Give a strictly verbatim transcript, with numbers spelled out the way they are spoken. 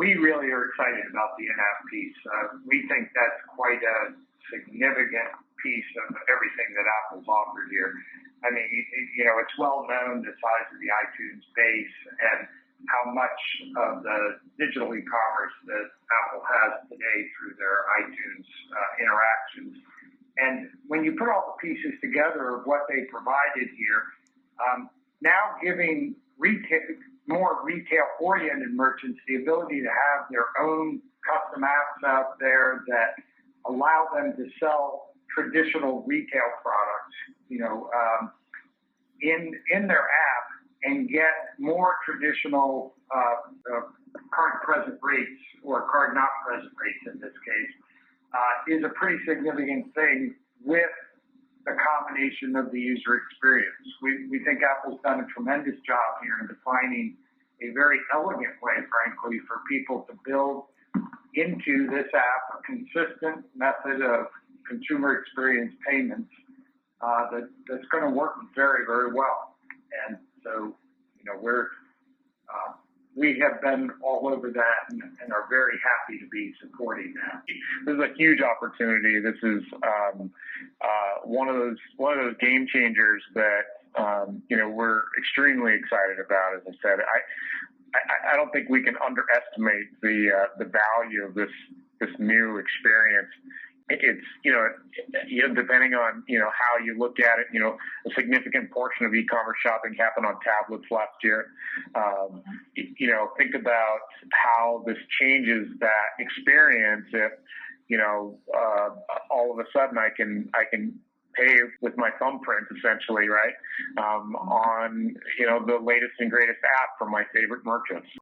we really are excited about the in-app piece. Uh, we think that's quite a significant piece of everything that Apple's offered here. I mean, you know, it's well known the size of the iTunes base and how much of the digital e-commerce that Apple has today through their iTunes uh, interactions. And when you put all the pieces together of what they provided here, um, now giving retail, more retail-oriented merchants the ability to have their own custom apps out there that allow them to sell traditional retail products, you know, um, in in their app and get more traditional uh, uh, card-present rates or card-not-present rates in this case uh, is a pretty significant thing with the combination of the user experience. We, we think Apple's done a tremendous job here in defining a very elegant way, frankly, for people to build into this app a consistent method of consumer experience payments uh, that, that's going to work very, very well. And so, you know, we're uh, we have been all over that and, and are very happy to be supporting that. This is a huge opportunity. This is um, uh, one of those one of those game changers that um, you know we're extremely excited about. As I said, I I, I don't think we can underestimate the uh, the value of this this new experience. It's, you know, you know, depending on, you know, how you look at it, you know, a significant portion of e-commerce shopping happened on tablets last year. Um, you know, think about how this changes that experience if, you know, uh, all of a sudden I can, I can pay with my thumbprint essentially, right, um, on, you know, the latest and greatest app from my favorite merchants.